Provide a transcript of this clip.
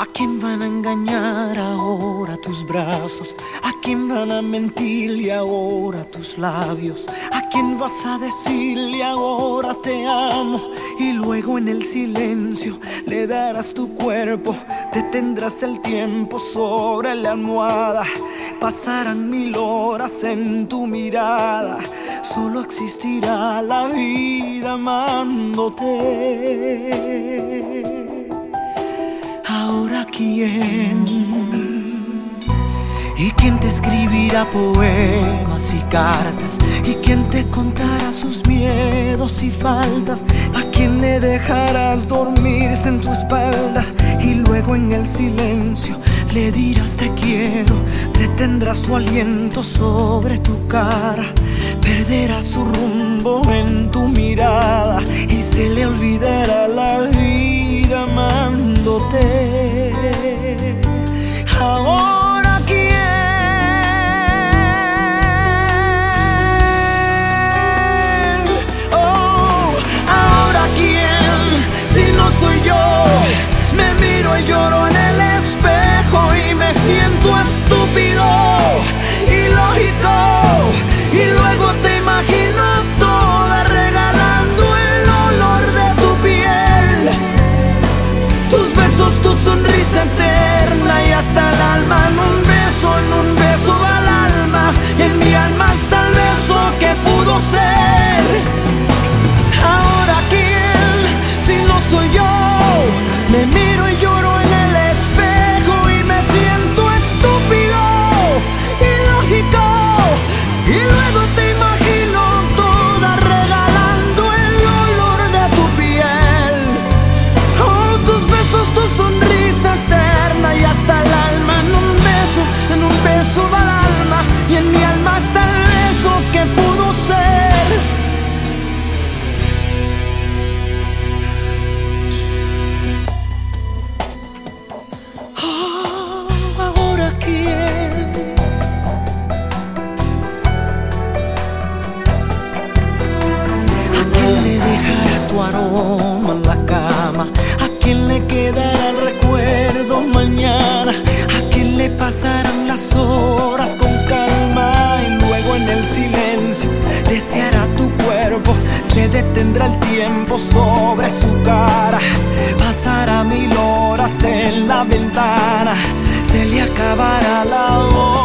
¿A quién van a engañar ahora tus brazos? ¿A quién van a mentirle ahora tus labios? ¿A quién vas a decirle ahora te amo? Y luego en el silencio le darás tu cuerpo, detendrás el tiempo sobre la almohada. Pasarán 1000 horas en tu mirada, solo existirá la vida amándote. Ahora quién, y quién te escribirá poemas y cartas, y quién te contará sus miedos y faltas, a quién le dejarás dormirse en tu espalda y luego en el silencio le dirás te quiero. Detendrás su aliento sobre tu cara, perderá su rumbo en tu mirada y se le olvidará la vida amándote. Ahora quién, oh, ahora quién, si no soy yo. Me miro y lloro en el espejo y me siento estúpido, ilógico, y luego te imagino toda regalando el olor de tu piel, tus besos, tu sonrisa eterna y hasta el alma. En un beso va el alma y en mi alma está el beso que pudo ser. Ahora quién, si no soy yo. Me miro y lloro en el espejo y me siento estúpido, ilógico, y luego te imagino toda regalando el olor de tu piel, oh, tus besos, tu sonrisa eterna y hasta el alma. En un beso va el alma y en mi alma está el beso que pudo ser. Ahora quién, ¿a quién le dejarás tu aroma en la cama? ¿A quién le quedará el recuerdo mañana? ¿A quién le pasarán las horas con calma? Y luego en el silencio deseará tu cuerpo, se detendrá el tiempo sobre su cara. Pasará 1000 horas en la ventana, se le acabará la voz.